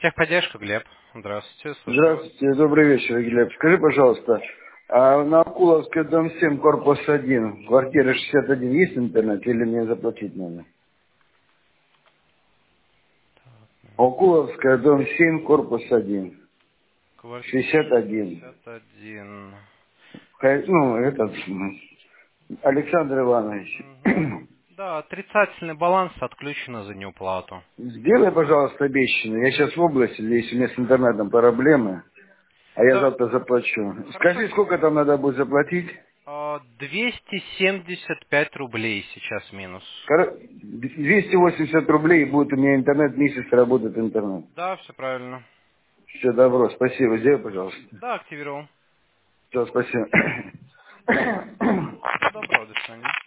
Техподдержка, Глеб. Здравствуйте, слушаю вас. Здравствуйте, добрый вечер, Глеб. Скажи, пожалуйста, а на Акуловской, дом 7, корпус 1, квартира 61, есть интернет или мне заплатить надо? Акуловская, дом 7, корпус 1, Квартира 61. 61. Ну, этот, Александр Иванович. Мгм. Да, отрицательный баланс отключено за неуплату. Сделай, пожалуйста, обещанное. Я сейчас в области, здесь у меня с интернетом проблемы, а я Да, завтра заплачу. хорошо. Скажи, сколько там надо будет заплатить? 275 рублей сейчас минус. 280 рублей, и будет у меня интернет, месяц работает интернет. Да, все правильно. Все, добро, спасибо. Сделай, пожалуйста. Да, активировал. Все, спасибо. Всего доброго, до свидания.